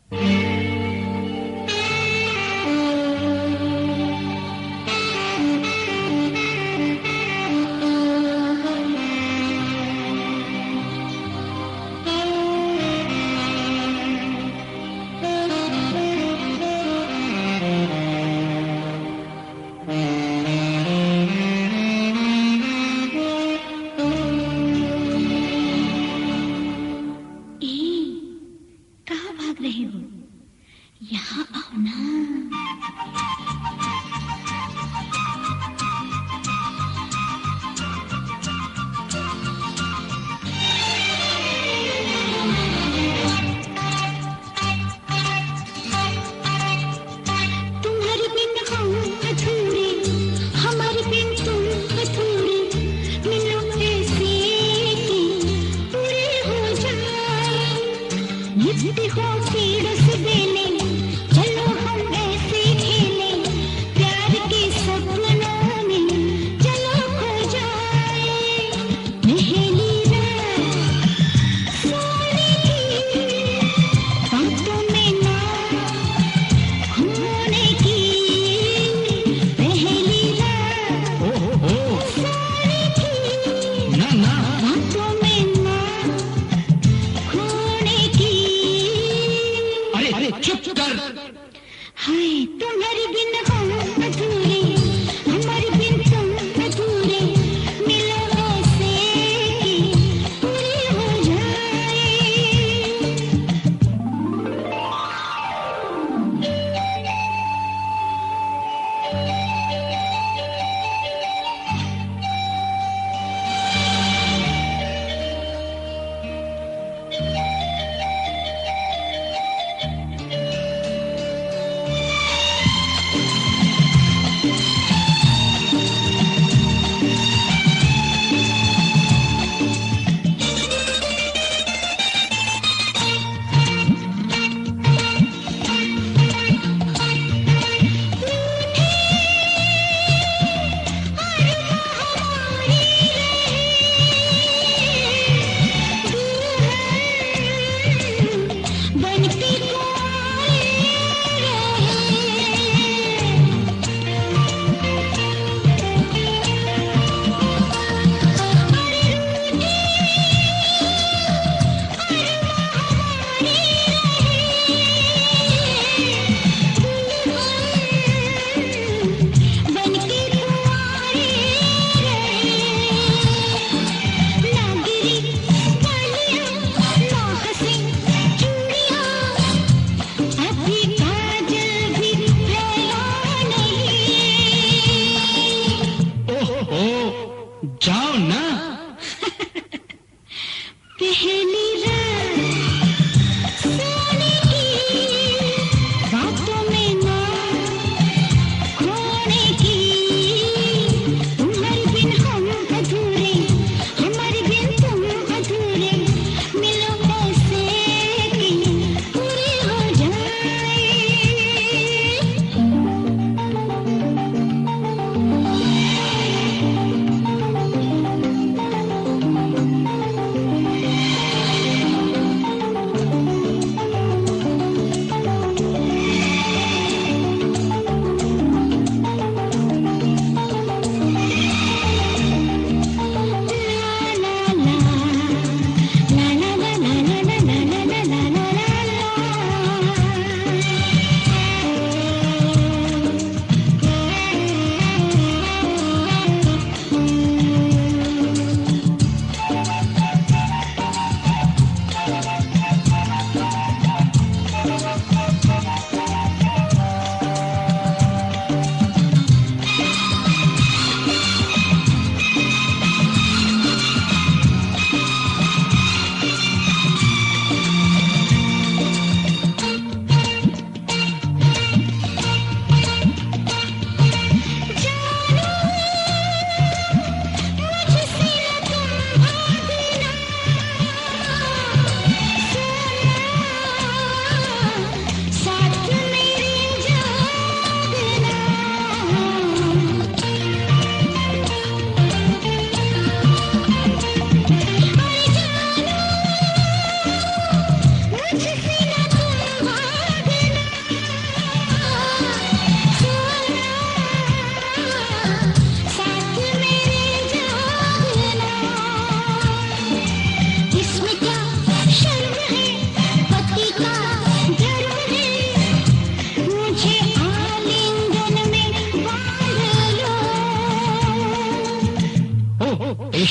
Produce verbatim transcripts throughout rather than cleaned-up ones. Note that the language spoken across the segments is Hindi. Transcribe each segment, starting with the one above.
रहे हो, यहाँ आओ ना। तुम्हारे बिन हम अधूरे, हमारे बिन तुम अधूरे, मिलो ऐसे कि पूरे हो जाए। नित्य हो पीड़ से बेले, चलो हम ऐसे खेले, प्यार के सपनों में चलो खो जाए। नहेली रात सोने की बातों में ना खोने की, पहली रात सोने की ना ना बातों में ना खोने की। अरे अरे चुप कर। हाय तुम्हारे बिन हम अधूरे, हमारे बिन तुम अधूरे, मिलो ऐसे कि पूरे हो जाए।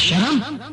शर्म